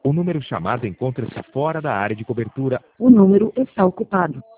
O número chamado encontra-se fora da área de cobertura. O número está ocupado.